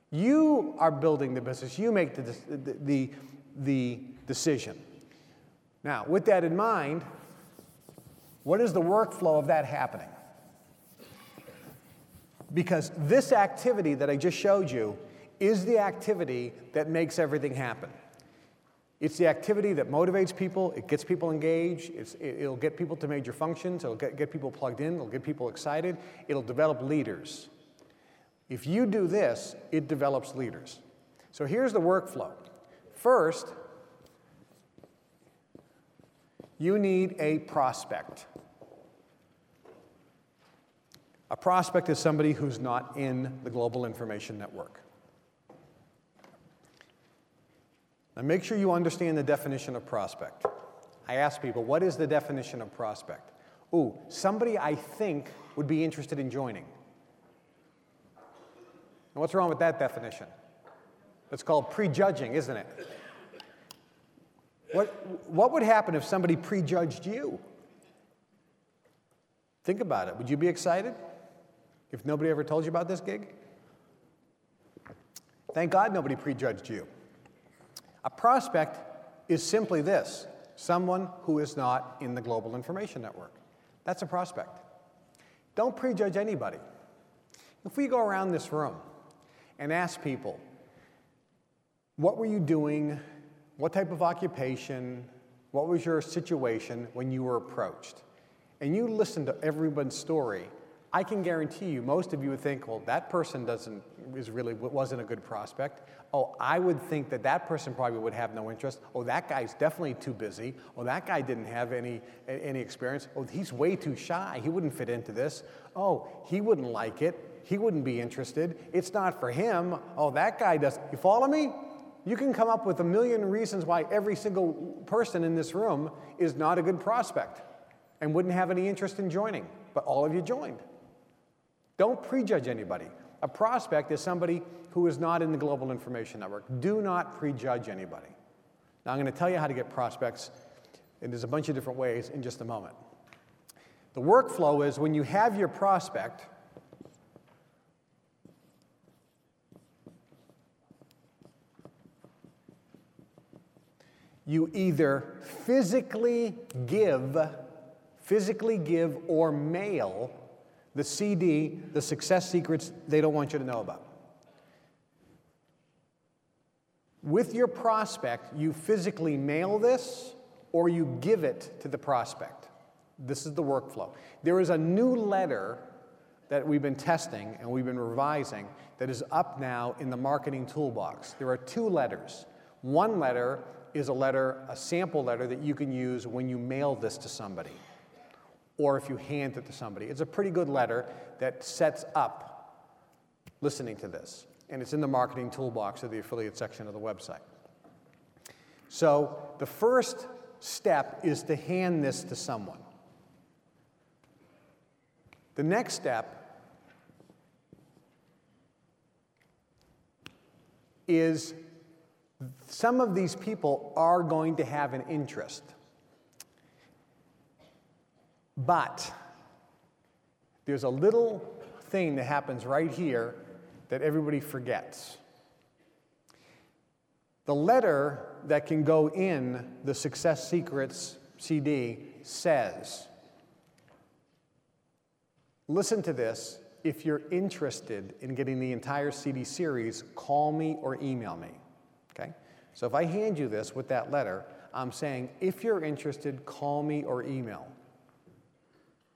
You are building the business. You make the decision. Now, with that in mind, what is the workflow of that happening? Because this activity that I just showed you is the activity that makes everything happen. It's the activity that motivates people, it gets people engaged, it'll get people to major functions, it'll get people plugged in, it'll get people excited, it'll develop leaders. If you do this, it develops leaders. So here's the workflow. First, you need a prospect. A prospect is somebody who's not in the global information network. Now make sure you understand the definition of prospect. I ask people, what is the definition of prospect? Ooh, somebody I think would be interested in joining. And what's wrong with that definition? It's called prejudging, isn't it? What would happen if somebody prejudged you? Think about it. Would you be excited if nobody ever told you about this gig? Thank God nobody prejudged you. A prospect is simply this: someone who is not in the global information network. That's a prospect. Don't prejudge anybody. If we go around this room and ask people, what were you doing? What type of occupation? What was your situation when you were approached? And you listen to everyone's story, I can guarantee you most of you would think, well, that person wasn't a good prospect. Oh, I would think that person probably would have no interest. Oh, that guy's definitely too busy. Oh, that guy didn't have any experience. Oh, he's way too shy. He wouldn't fit into this. Oh, he wouldn't like it. He wouldn't be interested. It's not for him. Oh, that guy does. You follow me? You can come up with a million reasons why every single person in this room is not a good prospect and wouldn't have any interest in joining, but all of you joined. Don't prejudge anybody. A prospect is somebody who is not in the global information network. Do not prejudge anybody. Now, I'm going to tell you how to get prospects, and there's a bunch of different ways in just a moment. The workflow is when you have your prospect, you either physically give or mail the CD, the success secrets they don't want you to know about. With your prospect, you physically mail this or you give it to the prospect. This is the workflow. There is a new letter that we've been testing and we've been revising that is up now in the marketing toolbox. There are 2 letters. One letter is a sample letter that you can use when you mail this to somebody, or if you hand it to somebody. It's a pretty good letter that sets up listening to this, and it's in the marketing toolbox of the affiliate section of the website. So the first step is to hand this to someone. The next step is some of these people are going to have an interest. But there's a little thing that happens right here that everybody forgets. The letter that can go in the Success Secrets CD says, listen to this, if you're interested in getting the entire CD series, call me or email me. Okay? So if I hand you this with that letter, I'm saying, if you're interested, call me or email.